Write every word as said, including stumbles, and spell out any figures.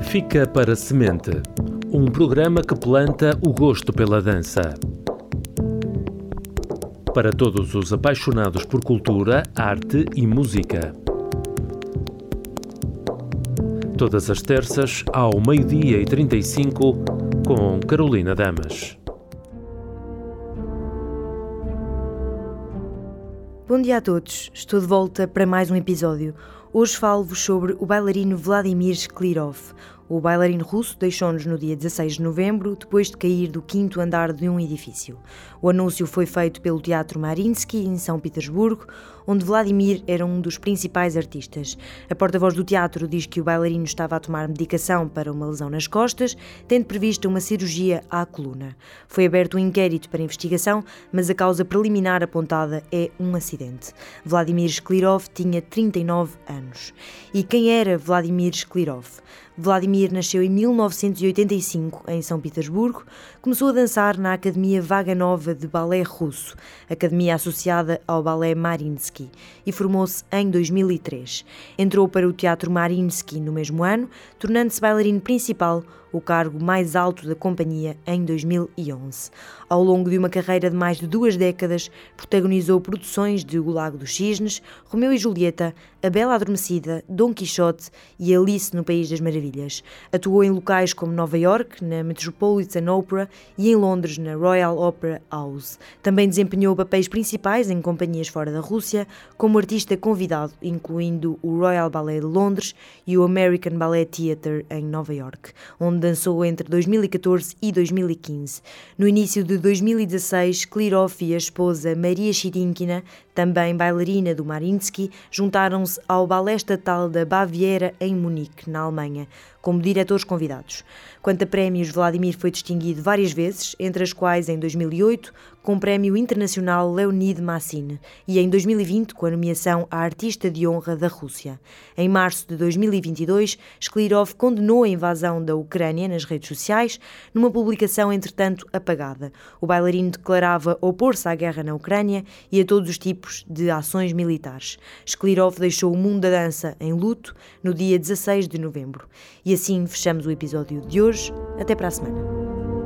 Fica para Semente, um programa que planta o gosto pela dança. Para todos os apaixonados por cultura, arte e música. Todas as terças, ao meio-dia e trinta e cinco, com Carolina Damas. Bom dia a todos, estou de volta para mais um episódio. Hoje falo-vos sobre o bailarino Vladimir Sklirov. O bailarino russo deixou-nos no dia dezasseis de novembro, depois de cair do quinto andar de um edifício. O anúncio foi feito pelo Teatro Mariinsky, em São Petersburgo, onde Vladimir era um dos principais artistas. A porta-voz do teatro diz que o bailarino estava a tomar medicação para uma lesão nas costas, tendo prevista uma cirurgia à coluna. Foi aberto um inquérito para investigação, mas a causa preliminar apontada é um acidente. Vladimir Sklirov tinha trinta e nove anos. E quem era Vladimir Sklirov? Vladimir nasceu em mil novecentos e oitenta e cinco, em São Petersburgo. Começou a dançar na Academia Vaganova de Balé Russo, academia associada ao Balé Mariinsky, e formou-se em dois mil e três. Entrou para o Teatro Mariinsky no mesmo ano, tornando-se bailarino principal, o cargo mais alto da companhia, em dois mil e onze. Ao longo de uma carreira de mais de duas décadas, protagonizou produções de O Lago dos Cisnes, Romeu e Julieta, A Bela Adormecida, Dom Quixote e Alice no País das Maravilhas. Atuou em locais como Nova York, na Metropolitan Opera, e em Londres, na Royal Opera House. Também desempenhou papéis principais em companhias fora da Rússia, como artista convidado, incluindo o Royal Ballet de Londres e o American Ballet Theatre em Nova York, onde dançou entre dois mil e catorze e dois mil e quinze. No início de dois mil e dezasseis, Sklirov e a esposa Maria Chirinkina, também bailarina do Mariinsky, juntaram-se ao Balé Estatal da Baviera em Munique, na Alemanha, como diretores convidados. Quanto a prémios, Vladimir foi distinguido várias vezes, entre as quais em dois mil e oito, com o Prémio Internacional Leonid Massine, e em dois mil e vinte, com a nomeação a Artista de Honra da Rússia. Em março de dois mil e vinte e dois, Sklirov condenou a invasão da Ucrânia nas redes sociais, numa publicação entretanto apagada. O bailarino declarava opor-se à guerra na Ucrânia e a todos os tipos de ações militares. Sklirov deixou o mundo da dança em luto no dia dezasseis de novembro. E assim fechamos o episódio de hoje. Até para a semana.